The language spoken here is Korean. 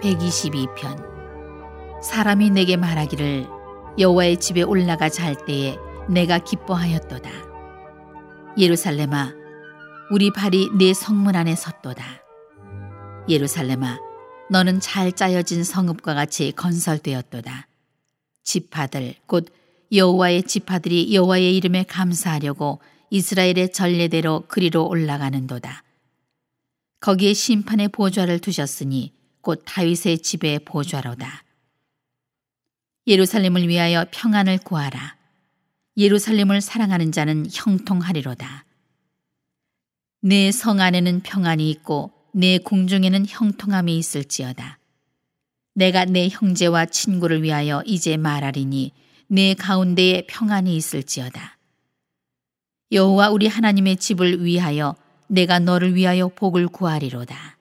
122편. 사람이 내게 말하기를 여호와의 집에 올라가 잘 때에 내가 기뻐하였도다. 예루살렘아, 우리 발이 네 성문 안에 섰도다. 예루살렘아, 너는 잘 짜여진 성읍과 같이 건설되었도다. 지파들 곧 여호와의 지파들이 여호와의 이름에 감사하려고 이스라엘의 전례대로 그리로 올라가는도다. 거기에 심판의 보좌를 두셨으니 곧 다윗의 집의 보좌로다. 예루살렘을 위하여 평안을 구하라. 예루살렘을 사랑하는 자는 형통하리로다. 내 성 안에는 평안이 있고 내 궁중에는 형통함이 있을지어다. 내가 내 형제와 친구를 위하여 이제 말하리니 내 가운데에 평안이 있을지어다. 여호와 우리 하나님의 집을 위하여 내가 너를 위하여 복을 구하리로다.